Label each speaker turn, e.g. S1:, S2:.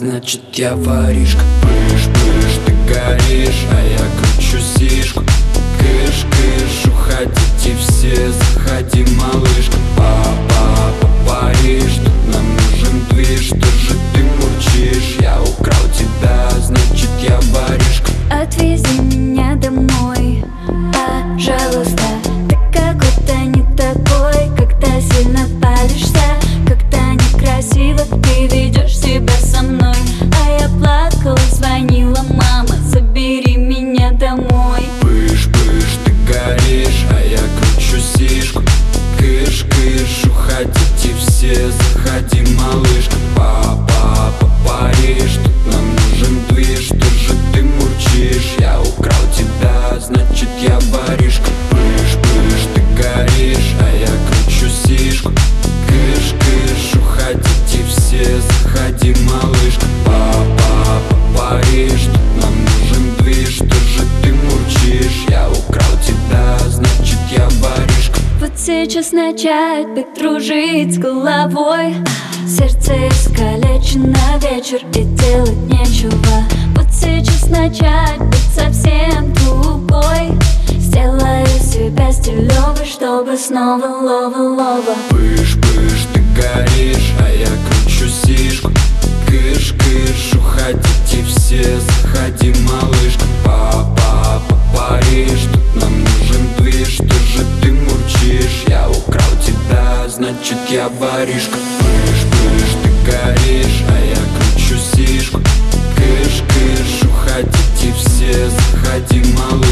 S1: значит я воришка. Пыш, пыш, ты горишь, а я кручу сишку. Кыш, кыш, уходите все, заходи, малышка. Папа, Париж, тут нам нужен движ. Что же ты мурчишь? Я украл тебя, значит я воришка.
S2: Отвези меня домой, пожалуйста. Ты какой-то не такой, когда сильно палишься, когда некрасиво ты ведешь себя со мной. А я плакала, звонила, мама, забери меня домой.
S1: Пыш, пыш, ты горишь, а я кручу сишку. Кыш, кыш, уходите все, заходи, малышка. Папа, Париж, тут нам нужен движ. Что же ты мурчишь? Я украл тебя, значит я воришка. Пыш, пыш, ты горишь, а я кручу сишку. Кыш, кыш, уходите все, заходи, малышка. Папа, Париж, тут нам нужен движ. Что же ты мурчишь? Я украл тебя, значит я воришка.
S2: Вот сейчас начать бы дружить с головой. Сердце искалечено, вечер и делать нечего. Вот сейчас начать быть совсем другой. Сделаю себя стилёвой, чтобы снова лова-лова.
S1: Пыш, пыш, ты горишь, а я кручу сишку. Кыш, кыш, уходите все, заходи, малышка. Папа, Париж, тут нам нужен движ. Что же ты мурчишь? Я украл тебя, значит я воришка. Пыш, пыш, ты горишь, а я кручу сишку. Кыш, кыш, уходите все, заходи, малышка.